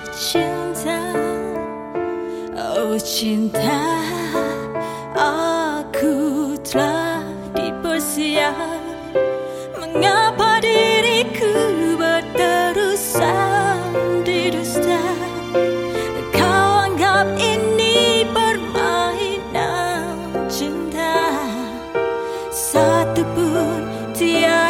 cinta, oh cinta, aku telah dipersiap. Mengapa diriku berterusan didusta? Kau anggap ini permainan cinta, satu pun tiada